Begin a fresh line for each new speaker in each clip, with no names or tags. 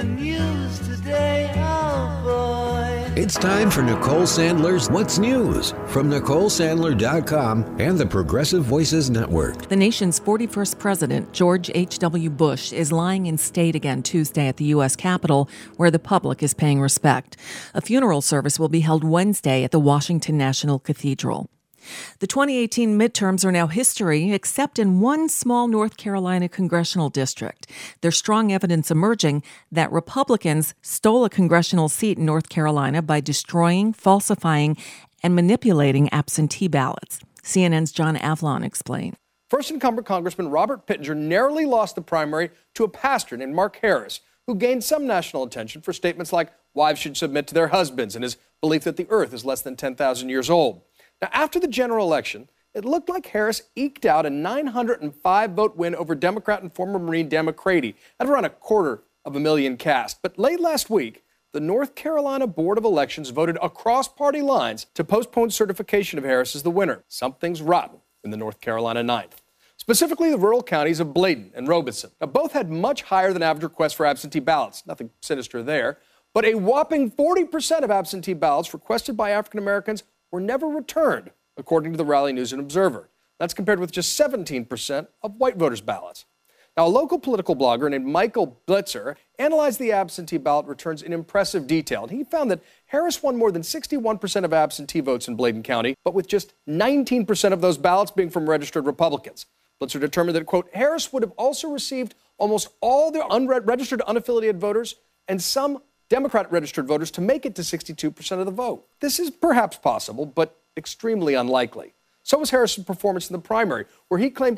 the news today, oh boy.
It's time for Nicole Sandler's What's News from NicoleSandler.com and the Progressive Voices Network.
The nation's 41st president, George H.W. Bush, is lying in state again Tuesday at the U.S. Capitol, where the public is paying respect. A funeral service will be held Wednesday at the Washington National Cathedral. The 2018 midterms are now history, except in one small North Carolina congressional district. There's strong evidence emerging that Republicans stole a congressional seat in North Carolina by destroying, falsifying, and manipulating absentee ballots. CNN's John Avlon explained.
First incumbent Congressman Robert Pittenger narrowly lost the primary to a pastor named Mark Harris, who gained some national attention for statements like wives should submit to their husbands and his belief that the earth is less than 10,000 years old. Now, after the general election, it looked like Harris eked out a 905-vote win over Democrat and former Marine Dan McCready at around 250,000 cast. But late last week, the North Carolina Board of Elections voted across party lines to postpone certification of Harris as the winner. Something's rotten in the North Carolina 9th. Specifically, the rural counties of Bladen and Robeson. Now, both had much higher than average requests for absentee ballots. Nothing sinister there. But a whopping 40% of absentee ballots requested by African Americans were never returned, according to the Raleigh News and Observer. That's compared with just 17% of white voters' ballots. Now, a local political blogger named Michael Blitzer analyzed the absentee ballot returns in impressive detail, and he found that Harris won more than 61% of absentee votes in Bladen County, but with just 19% of those ballots being from registered Republicans. Blitzer determined that, quote, Harris would have also received almost all the registered unaffiliated voters and some Democrat registered voters to make it to 62% of the vote. This is perhaps possible, but extremely unlikely. So was Harris's performance in the primary, where he claimed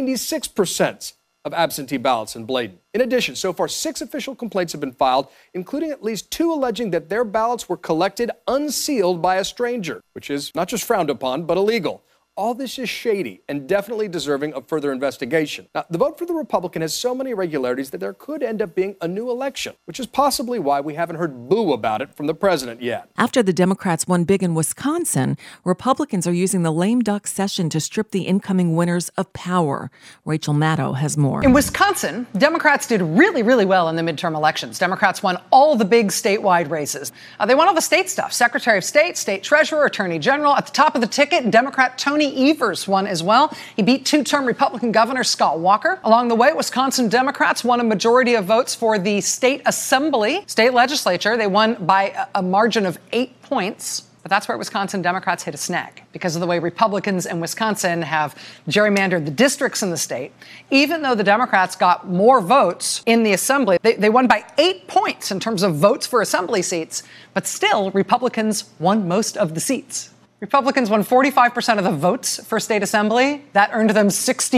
96% of absentee ballots in Bladen. In addition, so far 6 official complaints have been filed, including at least 2 alleging that their ballots were collected unsealed by a stranger, which is not just frowned upon, but illegal. All this is shady and definitely deserving of further investigation. Now, the vote for the Republican has so many irregularities that there could end up being a new election, which is possibly why we haven't heard boo about it from the president yet.
After the Democrats won big in Wisconsin, Republicans are using the lame duck session to strip the incoming winners of power. Rachel Maddow has more.
In Wisconsin, Democrats did really, really well in the midterm elections. Democrats won all the big statewide races. They won all the state stuff. Secretary of State, State Treasurer, Attorney General. At the top of the ticket, Democrat Tony Evers won as well. He beat 2-term Republican Governor Scott Walker. Along the way, Wisconsin Democrats won a majority of votes for the state assembly, state legislature. They won by a margin of 8 points. But that's where Wisconsin Democrats hit a snag because of the way Republicans in Wisconsin have gerrymandered the districts in the state. Even though the Democrats got more votes in the assembly, they won by 8 points in terms of votes for assembly seats. But still, Republicans won most of the seats. Republicans won 45% of the votes for state assembly. That earned them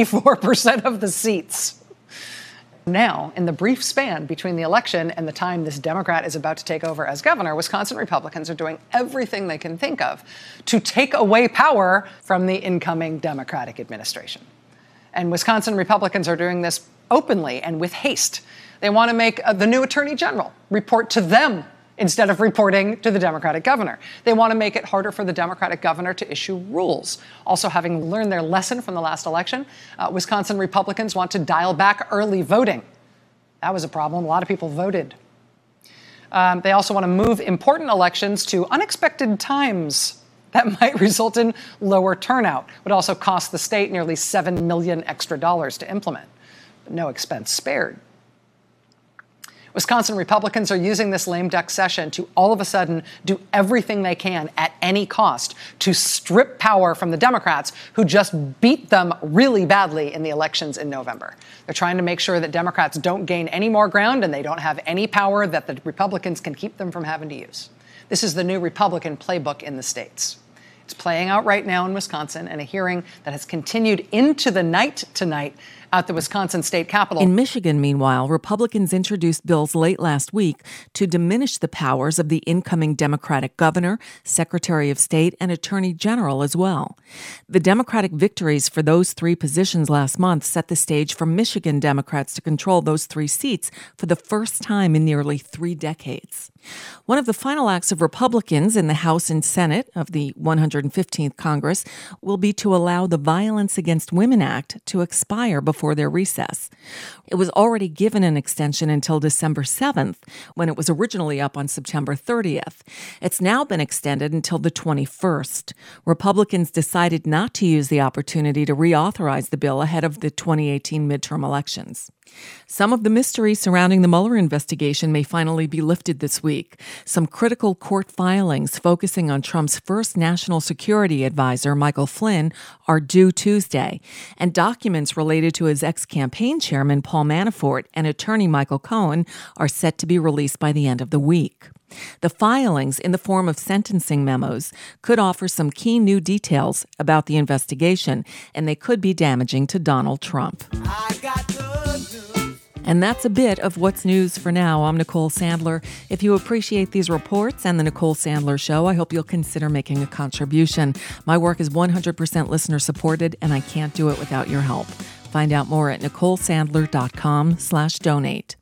64% of the seats. Now, in the brief span between the election and the time this Democrat is about to take over as governor, Wisconsin Republicans are doing everything they can think of to take away power from the incoming Democratic administration. And Wisconsin Republicans are doing this openly and with haste. They want to make the new attorney general report to them instead of reporting to the Democratic governor. They want to make it harder for the Democratic governor to issue rules. Also, having learned their lesson from the last election, Wisconsin Republicans want to dial back early voting. That was a problem. A lot of people voted. They also want to move important elections to unexpected times. That might result in lower turnout. Would also cost the state nearly $7 million extra to implement. But no expense spared. Wisconsin Republicans are using this lame duck session to all of a sudden do everything they can at any cost to strip power from the Democrats who just beat them really badly in the elections in November. They're trying to make sure that Democrats don't gain any more ground and they don't have any power that the Republicans can keep them from having to use. This is the new Republican playbook in the states. It's playing out right now in Wisconsin in a hearing that has continued into the night tonight at the Wisconsin State Capitol.
In Michigan, meanwhile, Republicans introduced bills late last week to diminish the powers of the incoming Democratic governor, Secretary of State, and Attorney General as well. The Democratic victories for those 3 positions last month set the stage for Michigan Democrats to control those 3 seats for the first time in nearly 3 decades. One of the final acts of Republicans in the House and Senate of the 115th Congress will be to allow the Violence Against Women Act to expire before before their recess. It was already given an extension until December 7th, when it was originally up on September 30th. It's now been extended until the 21st. Republicans decided not to use the opportunity to reauthorize the bill ahead of the 2018 midterm elections. Some of the mystery surrounding the Mueller investigation may finally be lifted this week. Some critical court filings focusing on Trump's first national security advisor, Michael Flynn, are due Tuesday, and documents related to his ex-campaign chairman, Paul Manafort, and attorney Michael Cohen are set to be released by the end of the week. The filings, in the form of sentencing memos, could offer some key new details about the investigation, and they could be damaging to Donald Trump. And that's a bit of what's news for now. I'm Nicole Sandler. If you appreciate these reports and the Nicole Sandler Show, I hope you'll consider making a contribution. My work is 100% listener supported, and I can't do it without your help. Find out more at NicoleSandler.com/donate.